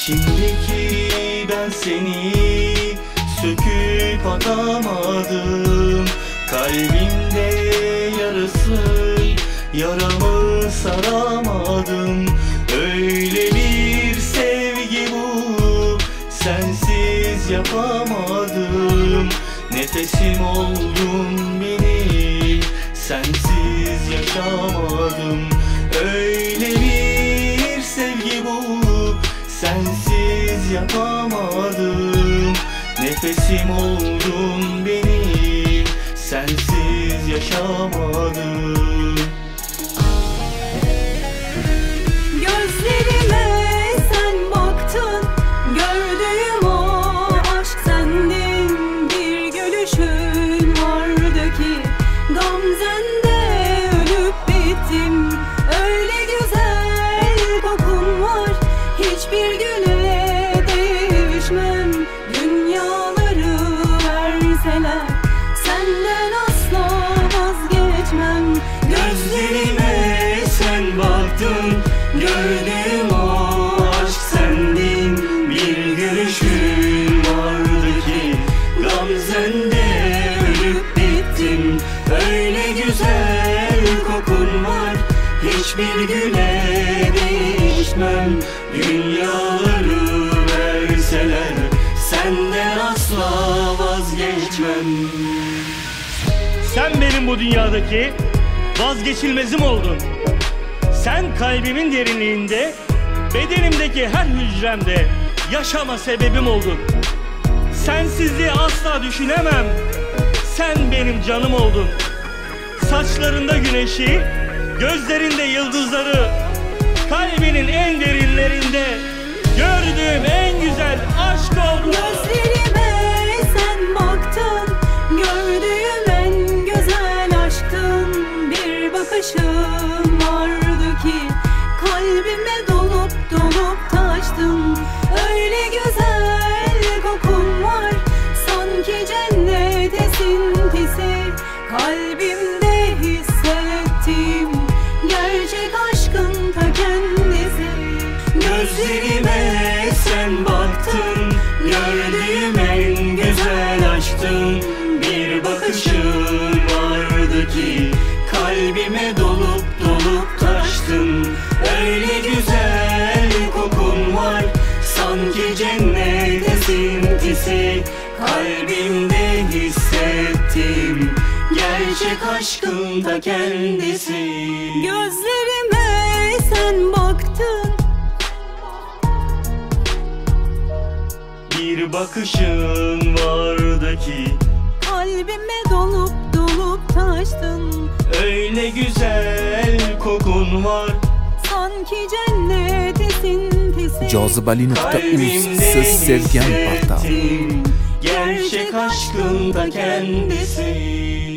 İçimdeki ben seni söküp atamadım. Kalbimde yarası, yaramı saramadım. Öyle bir sevgi bu, sensiz yapamadım. Nefesim oldun benim, sensiz yaşamadım. Öyle bir sevgi bu, sensiz yapamadım. Nefesim oldun benim, sensiz yaşamadım. Gözlerime sen baktın, gördüğüm o aşk sendin. Bir gülüşün vardı ki gamzende ölüp bittim. Öyle güzel kokun var, hiçbir güne değişmem. Dünyaları verseler senden asla vazgeçmem. Gözlerime sen baktın, gördüğüm o aşk sendin. Bir gülüşün vardı ki gamzende ölüp bittim. Öyle güzel kokun var, hiçbir güne değişmem. Dünyaları verseler senden asla vazgeçmem. Sen benim bu dünyadaki vazgeçilmezim oldun. Sen kalbimin derinliğinde, bedenimdeki her hücremde yaşama sebebim oldun. Sensizliği asla düşünemem. Sen benim canım oldun. Saçlarında güneşi, gözlerinde yıldızları, kalbinin en derinlerinde gördüğüm en güzel aşk oldu. Gözlerime sen baktın, gördüğüm en güzel aşkın. Bir bakışın vardı ki kalbime dolup dolup taştın. Öyle güzel kokun var, sanki cennet esintisi. Kalbimde hissettiğim gerçek aşkın ta kendisi. Gözlerime sen baktın, gördüğüm en güzel aşktın. Bir bakışın vardı ki kalbime dolup dolup taştın. Öyle güzel kokun var, sanki cennet esintisi. Kalbimde hissettim gerçek aşkın ta kendisi. Gözlerime sen baktın, Bir bakışın vardı ki kalbime dolup dolup taştın. öyle güzel kokun var, Sanki cennet esintisi. Cazibeli.uz siz sevgan portal. gerçek aşkın ta kendisi.